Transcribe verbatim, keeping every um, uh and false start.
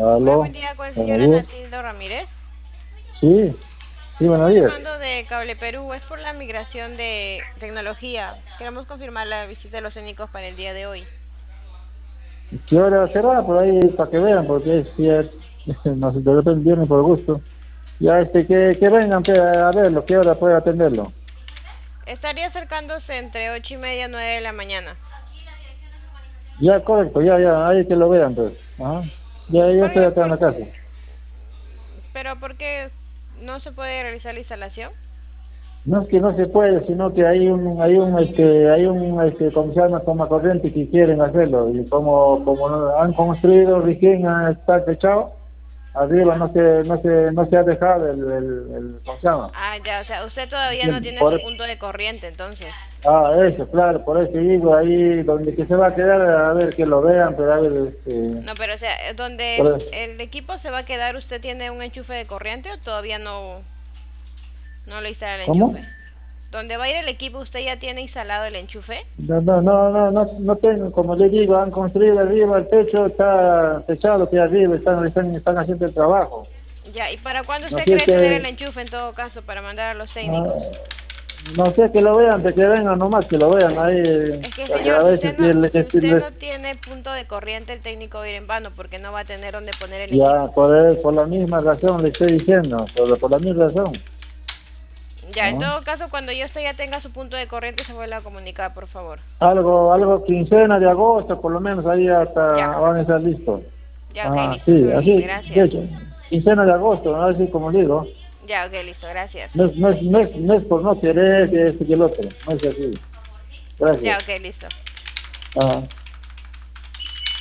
Hola, Aló, buen día con el señor buenos días. Anatildo Ramírez. Sí, sí, buenos Estamos días. llamando de Cable Perú, es por la migración de tecnología. Queremos confirmar la visita de los técnicos para el día de hoy. ¿Qué hora será? Por ahí para que vean, porque es, sí es, no sé, de repente vienen por gusto. Ya, este, que, que vengan pe, a verlo, ¿qué hora puede atenderlo? Estaría acercándose entre ocho y media y nueve de la mañana. Ya, correcto, ya, ya, ahí que lo vean, pues. Ajá. Ya, ya ¿Por estoy qué? acá en Por- la casa. ¿Pero por qué no se puede realizar la instalación? No es que no se puede, sino que hay un, hay un, este, hay un, este, ¿cómo se llama? Toma corriente que quieren hacerlo. Y como, como no- han construido recién, ah, está techado, arriba no se, no se, no se ha dejado el, el, el ¿cómo se llama? Ah, ya, o sea, usted todavía no Bien, tiene su por, punto de corriente, entonces. ah, eso, claro, por eso digo, ahí donde que se va a quedar, a ver que lo vean, pero a ver, este, No, pero o sea, donde por es- eso. el equipo se va a quedar, ¿usted tiene un enchufe de corriente o todavía no, no le instala el enchufe? ¿Cómo? ¿Dónde va a ir el equipo, usted ya tiene instalado el enchufe? No, no, no, no, no, no tengo, como le digo, han construido arriba, el techo está techado, que arriba están, están, están haciendo el trabajo. Ya, ¿y para cuándo No usted sé cree tener el que, enchufe en todo caso para mandar a los ah, técnicos? no sé que lo vean, de que vengan nomás, que lo vean ahí, Es que porque a señor, si veces usted que no, le, si que usted les- no tiene punto de corriente, el técnico va a ir en vano porque no va a tener dónde poner el ya equipo. por, el- por la misma razón le estoy diciendo, por, por la misma razón, Ya, en ¿no? todo caso, cuando ya usted ya tenga su punto de corriente, se vuelve a comunicar, por favor. Algo, algo quincena de agosto, por lo menos ahí Ya, hasta van a estar listos. ya, ok, Ah, listo, sí, señor. así, de Gracias. hecho, quincena de agosto, ¿no? Así como digo, Ya, ok, listo, gracias. no es, no es, no es, no es por no querer que este que el otro, no es así. Ya, Gracias. ok, listo. Ah.